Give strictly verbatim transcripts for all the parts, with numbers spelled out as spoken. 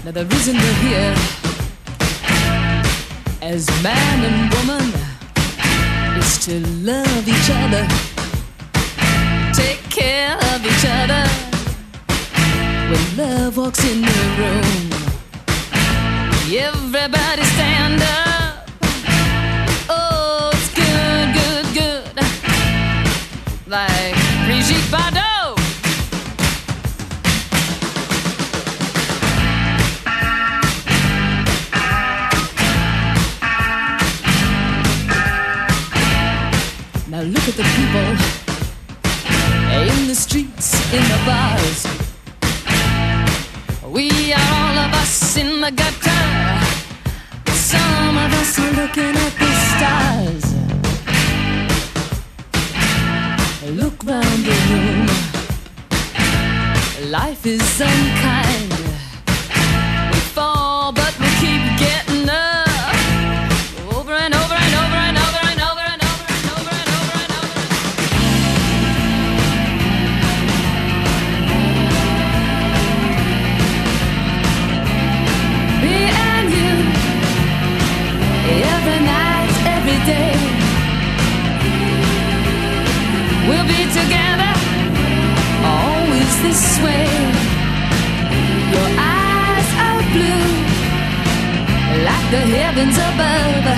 Now the reason we're here as man and woman is to love each other, take care of each other. When love walks in the room, everybody stand up. Oh, it's good, good, good, like Brigitte Bardot. Now look at the people in the streets, in the bars. We are all of us in the gutter. Some of us are looking at the stars. Look round the room. Life is unkind. We fall, but we keep getting up. Over and over and over and over and over and over and over and over and over. Me and you, every night, every day. We'll be together, always this way. Your eyes are blue, like the heavens above.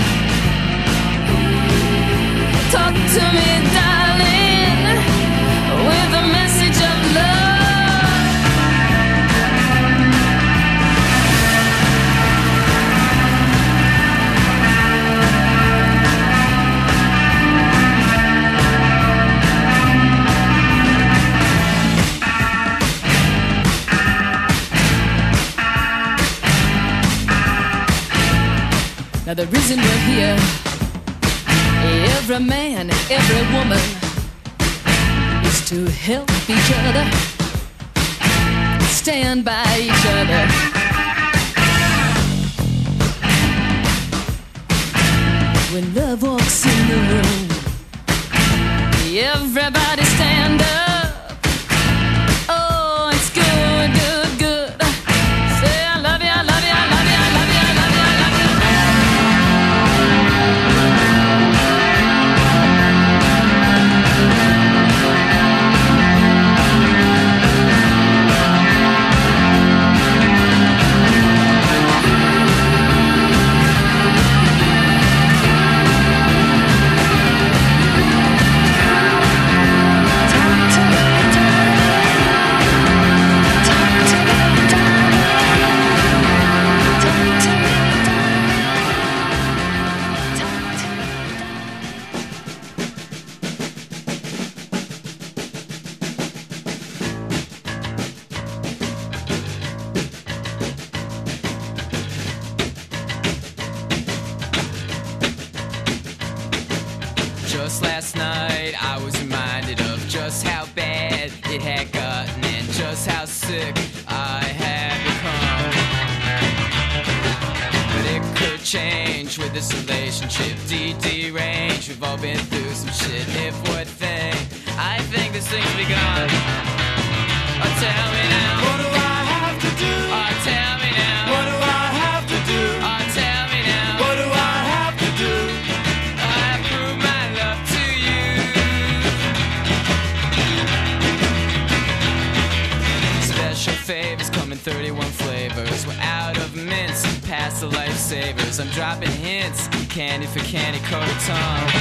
Talk to me, darling, with a message of love. Now the reason we're here, every man, every woman, is to help each other, stand by each other. When love walks in the room, everybody stand up. Oh, it's good, good, good. Say I love you, I love you, I love you, I love you, I love you, I love you. Just last night I was reminded of just how bad it had gotten and just how sick I had become. But it could change with this relationship, D-D range. We've all been through some shit. If what thing, I think this thing's begun. Oh, tell me now, what do I have to do? Oh, tell me now, what do I have to do? Oh, tell me now, what do I have to do? I prove my love to you. Special favors come in thirty-one flavors. We're out of mints, past the lifesavers. I'm dropping hints, candy for candy coated tongue.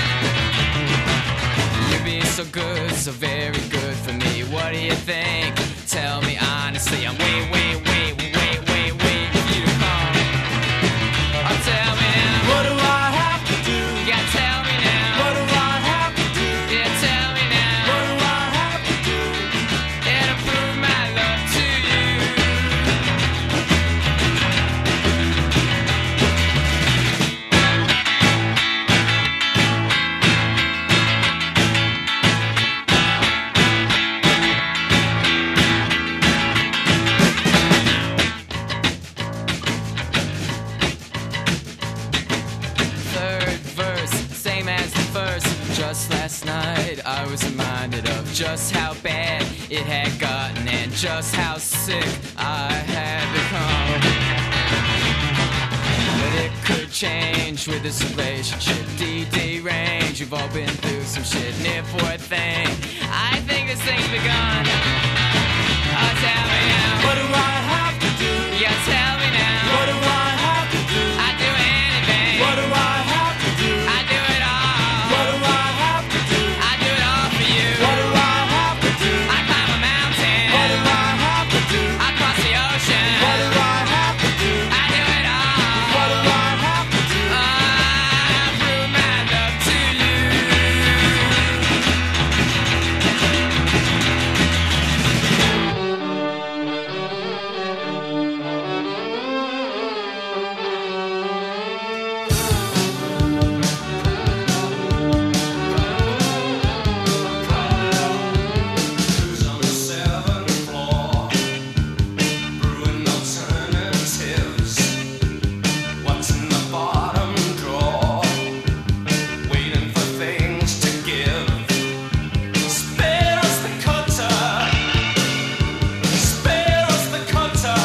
You're being so good, so very good for me. What do you think? Tell me honestly, I'm way, way, way, way, way, way for you to come. Oh, tell me now, what do I have to do? Yeah, tell me now, what do I have to do? Yeah, tell me now, what do I have to do? Yeah, to prove my love to you. Just last night I was reminded of just how bad it had gotten and just how sick I had become. change with this relationship. D D range, we've all been through some shit. And if one thing, I think this thing's begun. Oh, tell me now. What do I have to do? Yeah, tell me now. What do I have to do? I'd do anything. What do I have to do? I'd do it all. What do I have to do? I'd do it all for you. What do I have to do? I'd climb a mountain. What do I have to do? I'd cross the ocean. What do I have to do? I'd do it all. What do I have to do? I'd prove my love to you. Who's on the seventh floor? Brewing alternatives. What's in the bottom drawer? Waiting for things to give. Spare us the cutter. Spare us the cutter.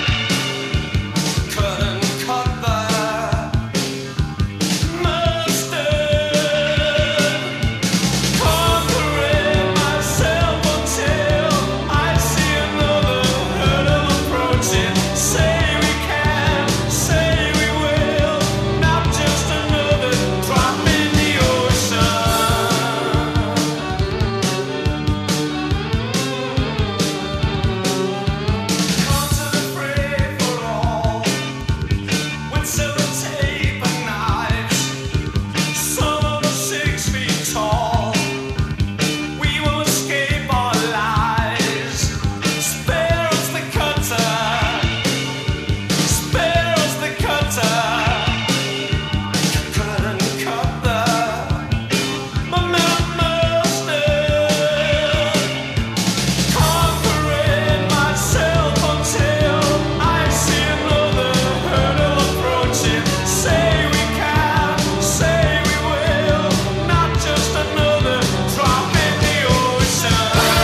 Cut and cut the mustard. Conquering myself until I see another hurdle approaching. Say we can, say we will, not just another drop in the ocean. Come to the fray for all, with sellotape and knives. Some of us six feet tall. We will escape our lives. Spare us the cutter. Spare us the cutter. Cut and cut the mustard. Conquering myself until I see another hurdle approaching. Say we can, say we will, not just another drop in the ocean.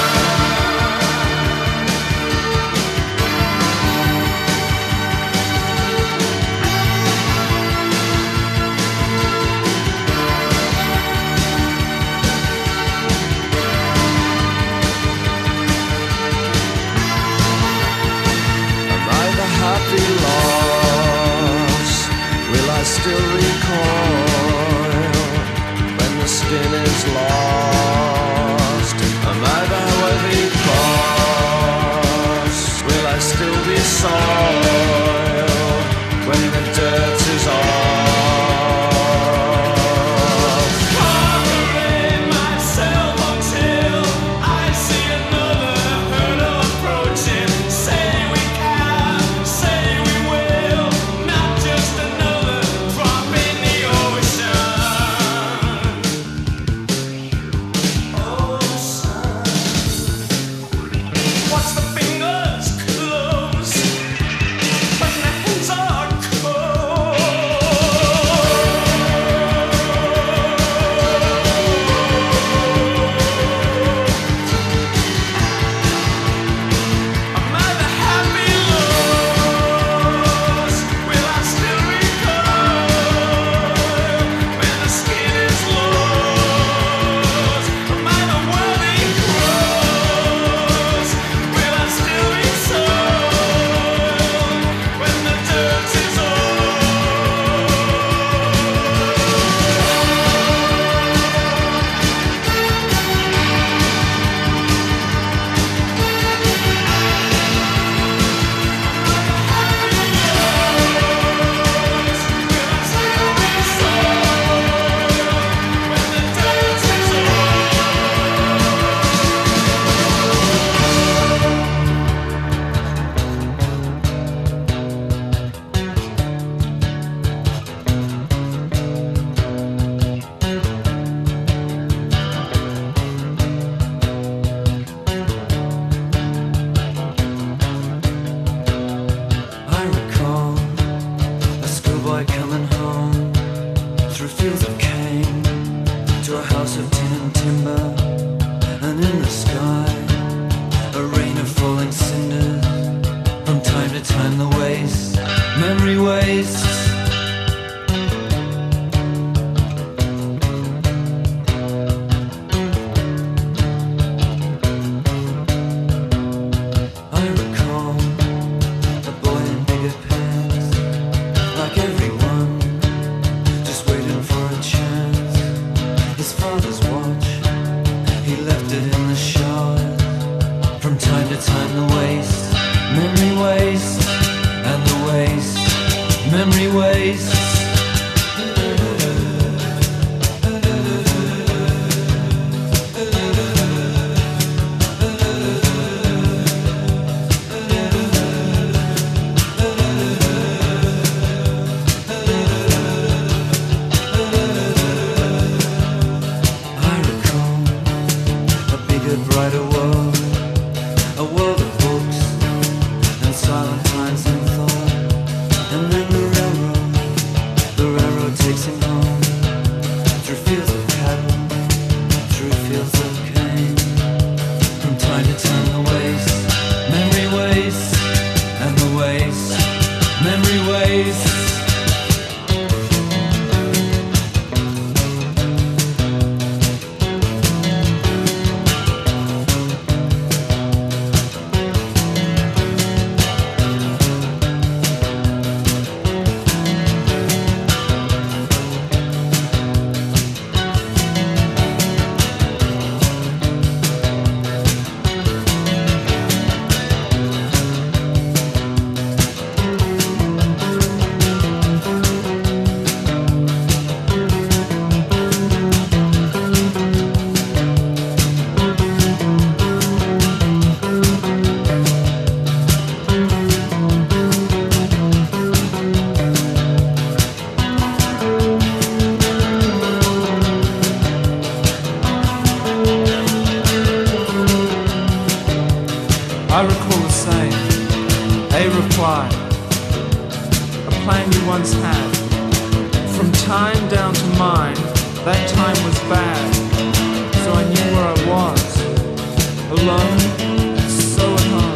Am I the happy loss? Will I still recoil when the skin is lost? Am I the worthy cross? Will I still be soiled when the dirt is off? Conquering myself until I see another hurdle approaching. Say we can, say we will, not just another drop in the ocean. Ocean. Watch the fingers close when the hands are cold. Am I the happy loss? Will I still recoil when the skin is lost? Am I the worthy cross? Will I still be soiled when the dirt is off? I recall a schoolboy coming home through fields of cane to a house of tin and timber, and in the sky a rain of falling cinders. From time to time the waste, memory wastes, memory waste, and the waste, memory waste. Brighter world, a world of books and silent times and thought. And then the railroad, the railroad takes him home, through fields of cattle, through fields of cane. From time to time the waste, memory waste, and the waste, memory waste. I recall the same, a reply, a plan you once had. From time down to mine, that time was bad, so I knew where I was, alone, so at home.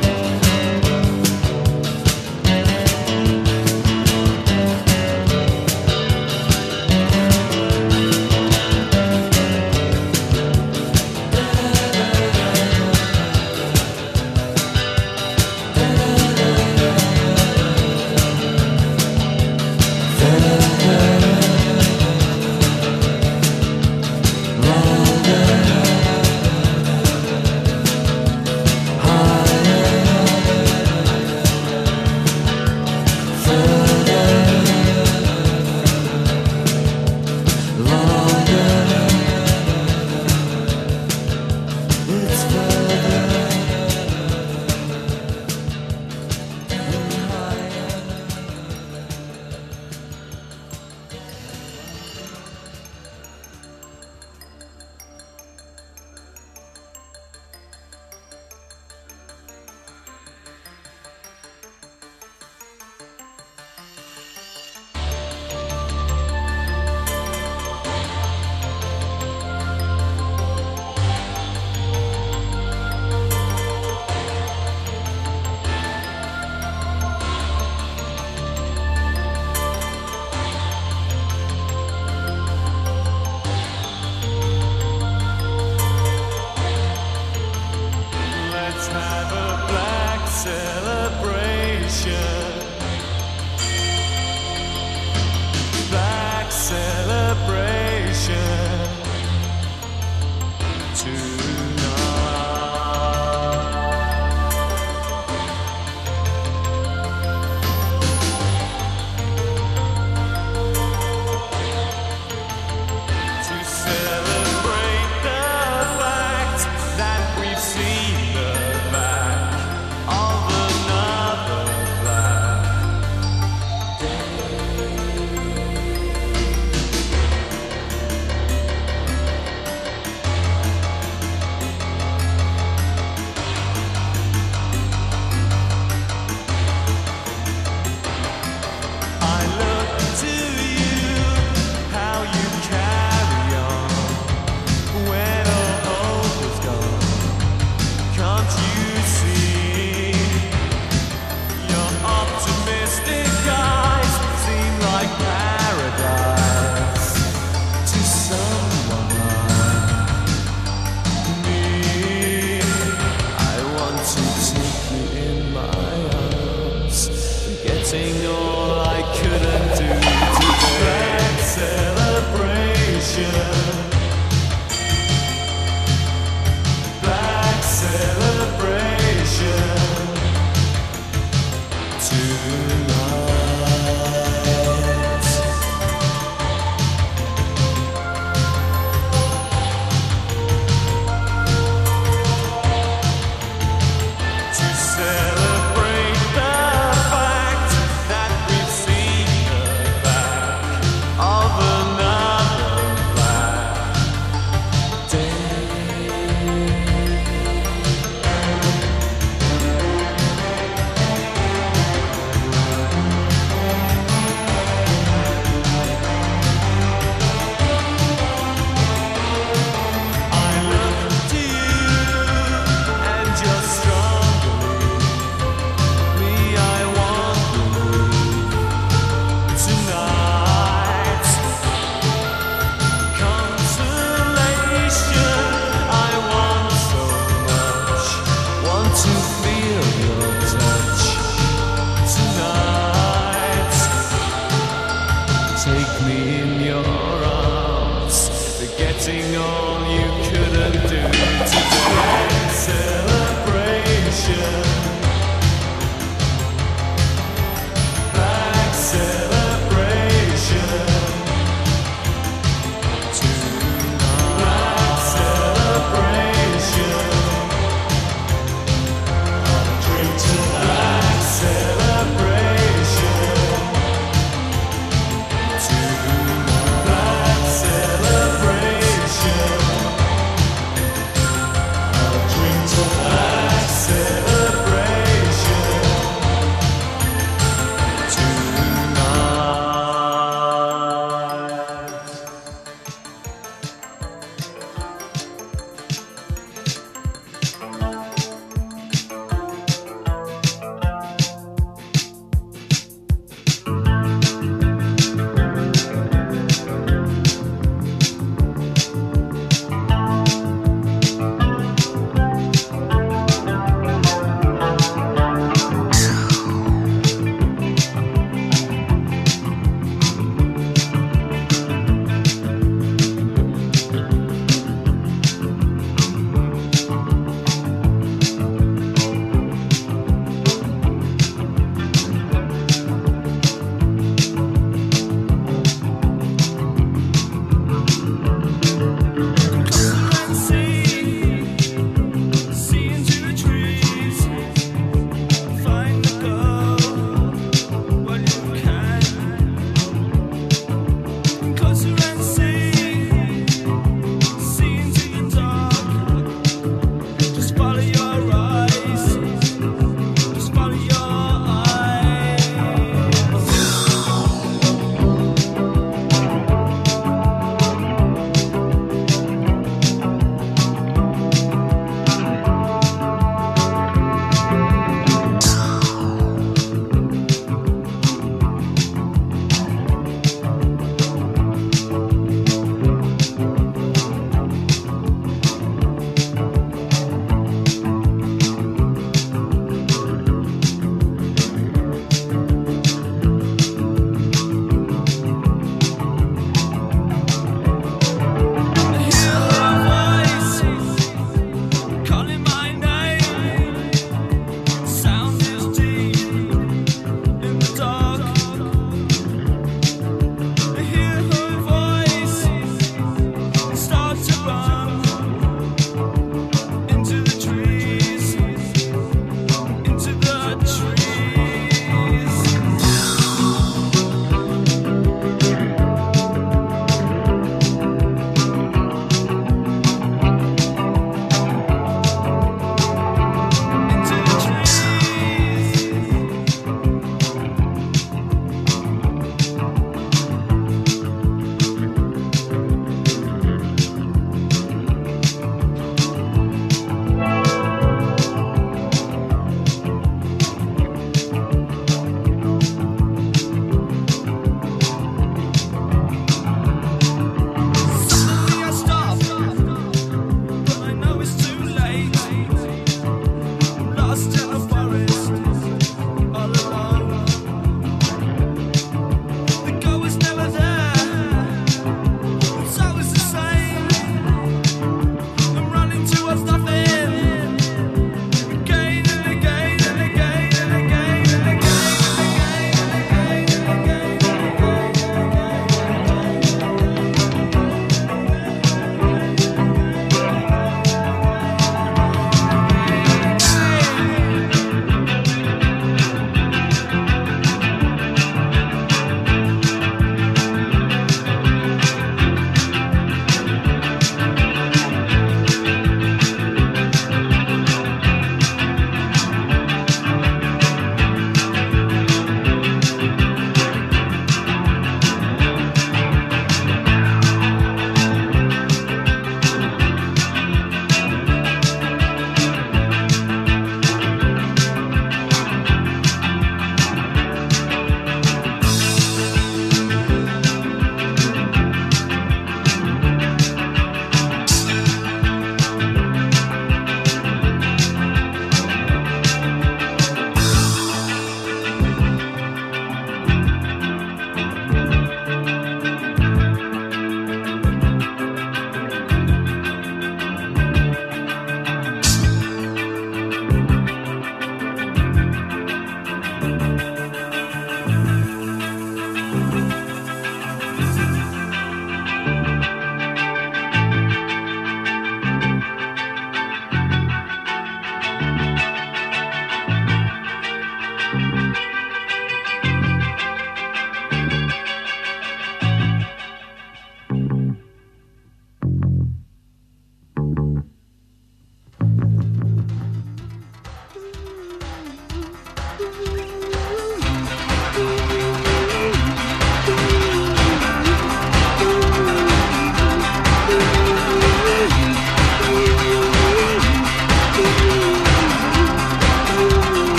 Day.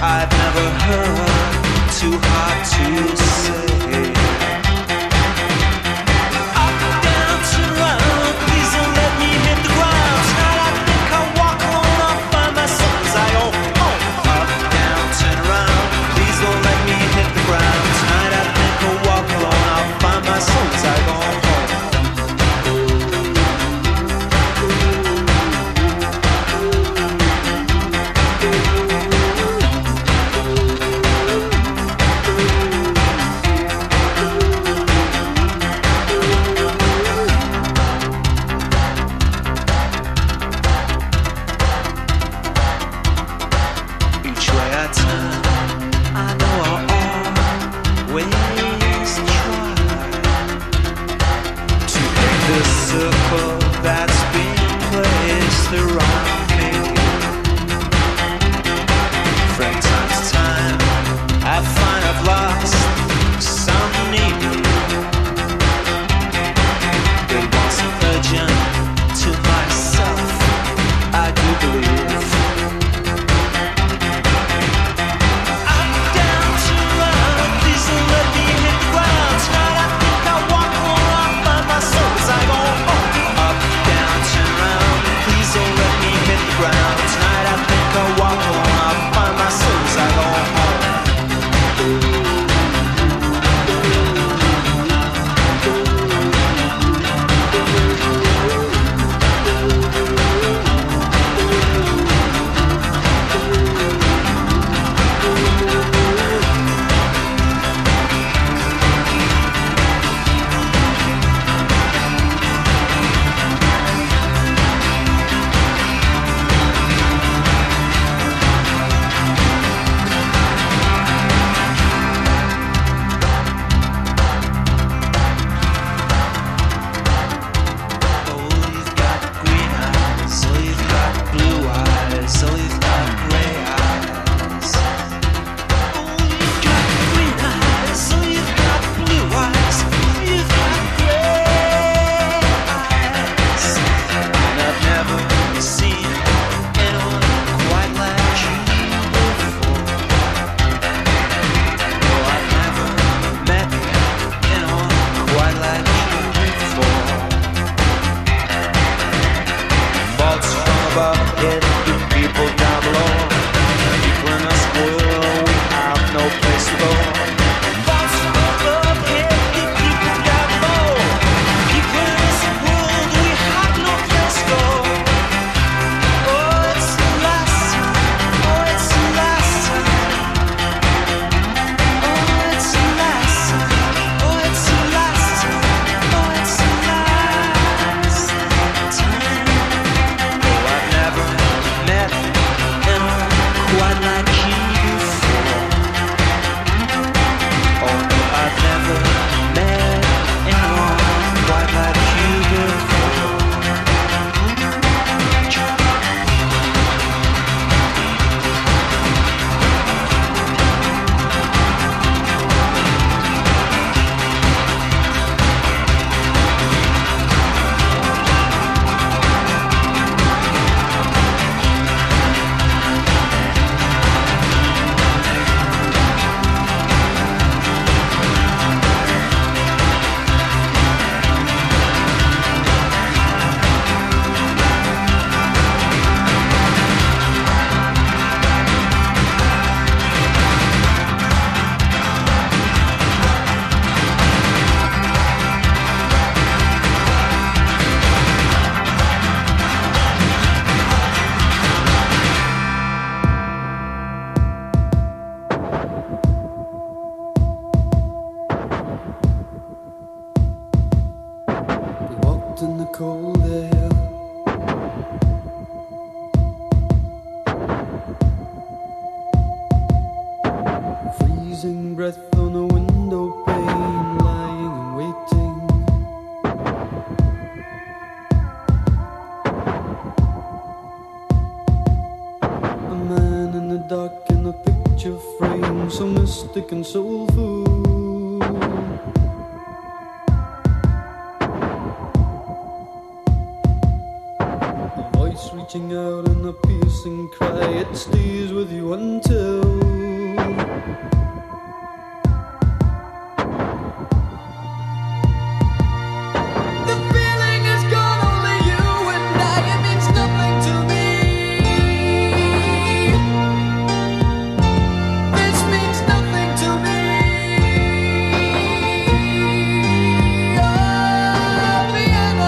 I've never heard, too hard to say. Up, down, turn around, please don't let me hit the ground. Tonight I think I'll walk alone, I'll find myself as I go home. Up, down, turn around, please don't let me hit the ground. Tonight I think I'll walk alone, I'll find myself as I go home. And soulful, a voice reaching out and on a piercing cry, it stays with you until the feeling is gone, only you and I, it means nothing to me. This means nothing to me. Oh, Vienna.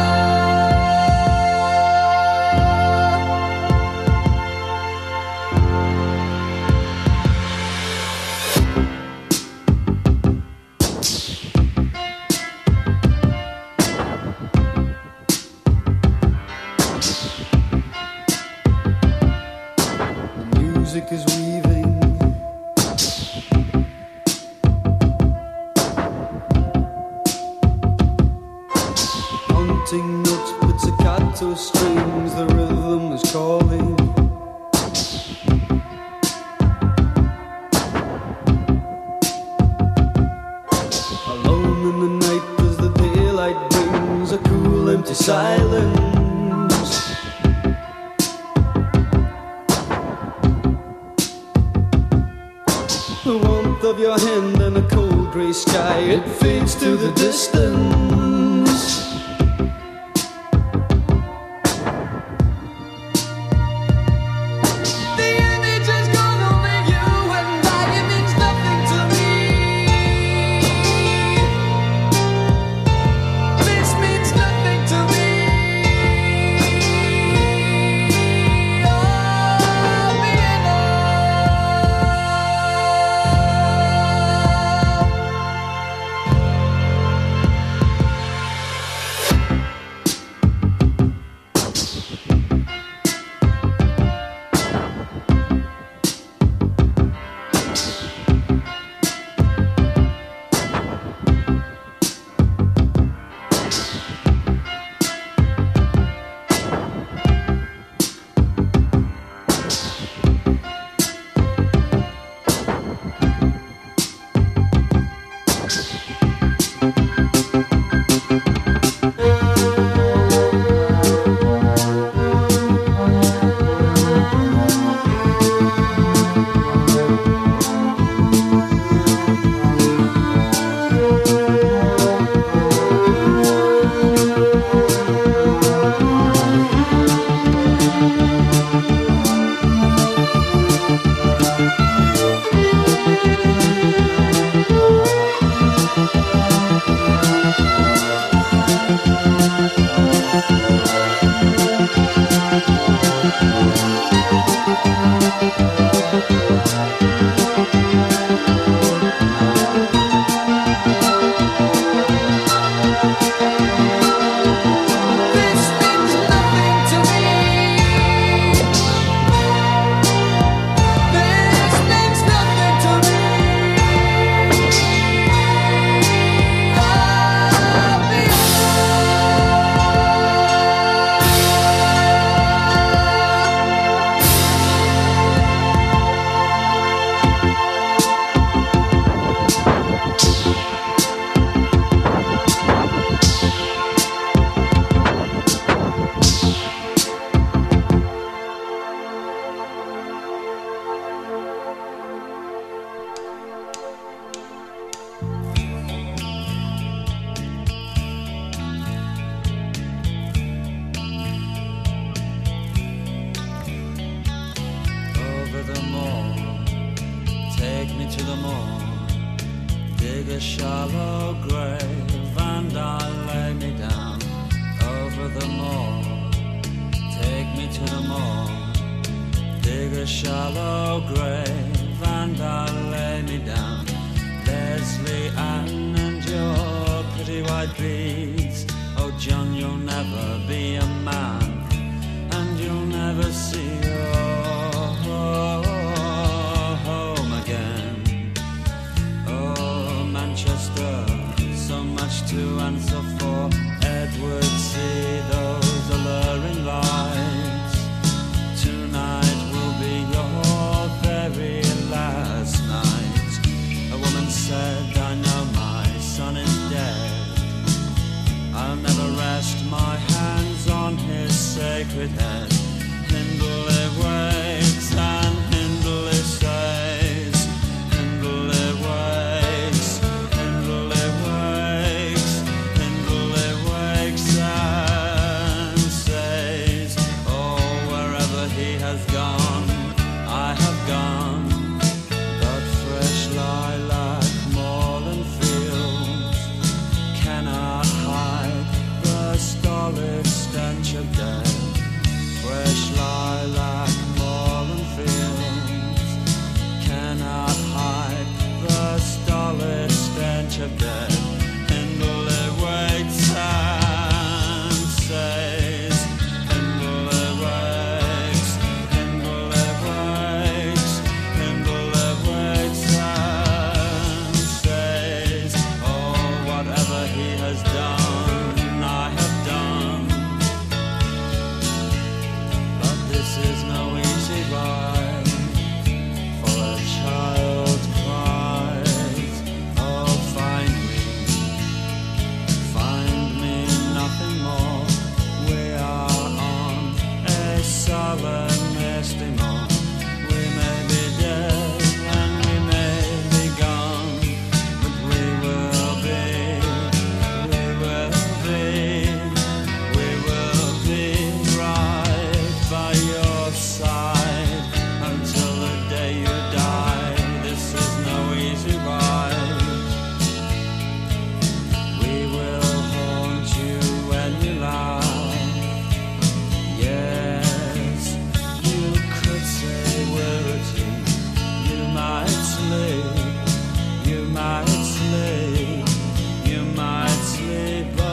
music is weaving. Haunting notes, pizzicato strings, the rhythm is calling. Alone in the night as the daylight brings a cool empty silence. The warmth of your hand and a cold grey sky, it fades to the distance. The image is gone, only you and I, it means nothing to me. This means nothing to me. Oh, Vienna. This means nothing to me. This means nothing to me. Oh, Over the moor, take me to the moor. Dig a shallow grave and I'll lay me down. Over the moor, take me to the moor. Dig a shallow grave and I'll lay me down. Leslie Ann and your pretty white beads. Oh John, you'll never be a man, and you'll never see your home again. Oh, Manchester, so much to answer for. Edward, see those alluring lights. Tonight will be your very last night. A woman said, I know my son is dead. I'll never rest my hands on his gone, I have gone. But fresh lilac moorland fields cannot hide the stolid stench of death. Fresh lilac moorland fields cannot hide the stolid stench of death. Hindley waits and says, Hindley waits, Hindley waits, Hindley waits and says, oh, whatever he has done, I have done. But this is no easy ride, for a child cries, oh, find me, find me nothing more. We are on a sullen misty morn. We may be dead and we may be gone, but we will be, we will be, we will be right by your side until the day you die. This is no easy ride. We will haunt you when you lie. Yes, you could say we're a team. You might sleep, you might sleep, you might sleep. Oh,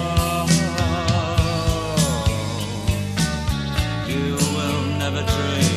you will never dream.